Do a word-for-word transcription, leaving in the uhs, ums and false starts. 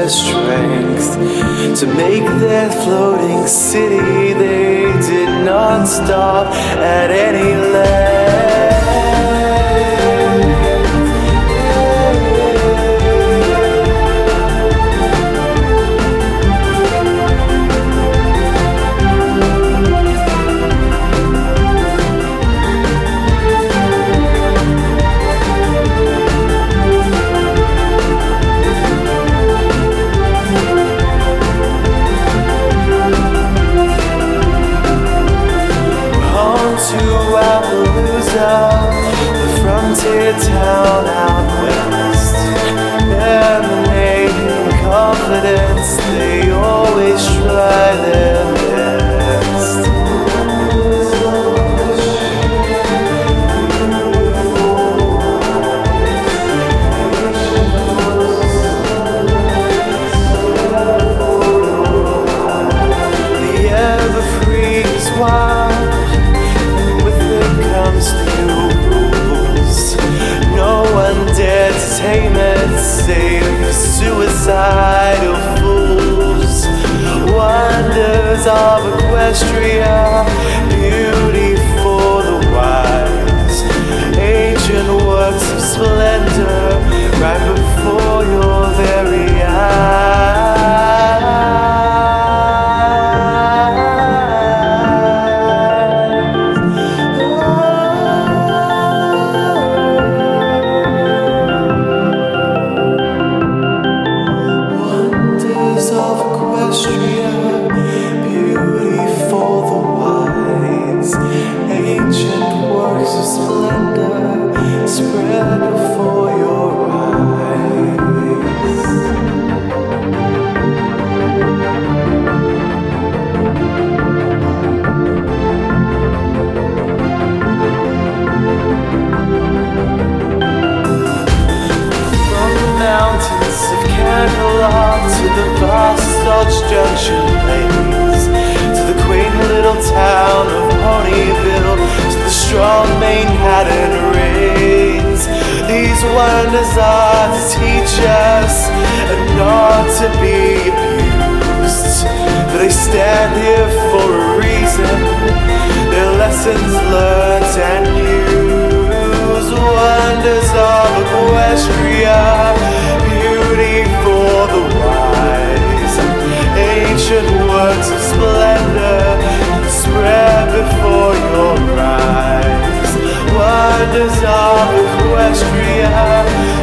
the strength to make their floating city. They did not stop at any length. The frontier town out west, emanating confidence, they always try their best. The ever-free is wild, tame it, save suicidal fools. Wonders of Equestria, beauty for the wise, ancient works of splendor right before your very eyes. Spread before your eyes. From the mountains of Canterlot to the vast Dodge Junction plains, to the quaint little town of Ponyville, to the strong Manhattan raids. These wonders are to teach us and not to be abused, for they stand here for a reason, their lessons learned and used. Wonders of Equestria, beauty for the wise, ancient works of splendor spread before your eyes. Wonders of Equestria,